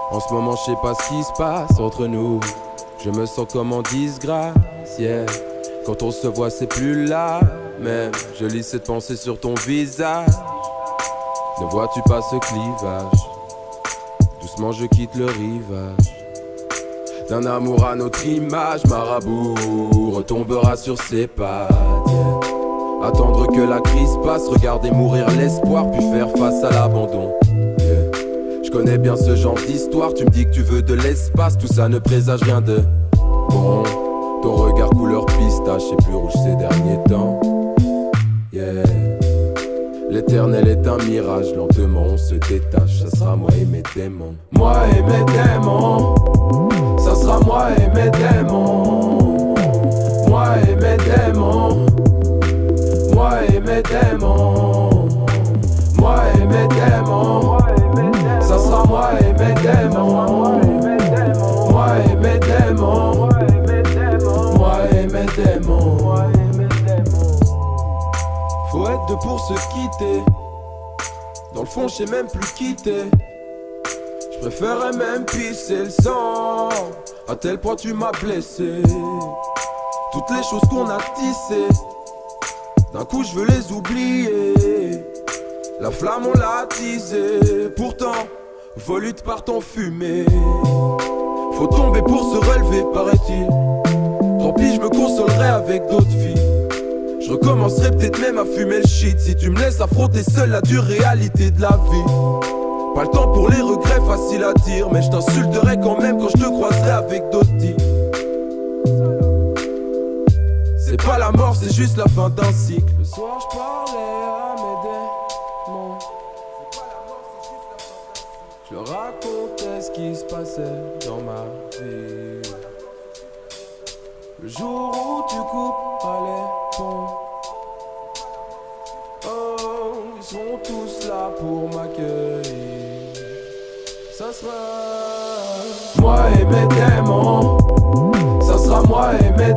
En ce moment, je sais pas ce qui se passe entre nous. Je me sens comme en disgrâce, yeah. Quand on se voit, c'est plus là. Même, je lis cette pensée sur ton visage. Ne vois-tu pas ce clivage? Doucement, je quitte le rivage. D'un amour à notre image, Marabout retombera sur ses pattes, yeah. Attendre que la crise passe, regarder mourir l'espoir, puis faire face à l'abandon. Je connais bien ce genre d'histoire, tu me dis que tu veux de l'espace, tout ça ne présage rien de bon. Ton regard couleur pistache est plus rouge ces derniers temps, yeah. L'éternel est un mirage, lentement on se détache, ça sera moi et mes démons. Moi et mes démons, ça sera moi et mes démons. Moi et mes démons, moi et mes démons. Moi et mes démons, ça sera moi et mes démons. Moi et mes démons, moi et mes démons. Faut être deux pour se quitter. Dans le fond, je sais même plus quitter. Je préférerais même pisser le sang. À tel point tu m'as blessé. Toutes les choses qu'on a tissées, d'un coup je veux les oublier. La flamme on l'a attisée. Pourtant, volute part en fumée. Faut tomber pour se relever, paraît-il. Tant pis, je me consolerai avec d'autres filles. Je recommencerai peut-être même à fumer le shit si tu me laisses affronter seul la dure réalité de la vie. Pas le temps pour les regrets, faciles à dire, mais je t'insulterai quand même quand je te croiserai avec d'autres types. C'est pas la mort, c'est juste la fin d'un cycle. Le soir je parlais à mes démons. Je leur racontais ce qui se passait dans ma vie. Le jour où tu couperas les ponts, oh, ils sont tous là pour m'accueillir. Ça sera moi et mes démons. Ça sera moi et mes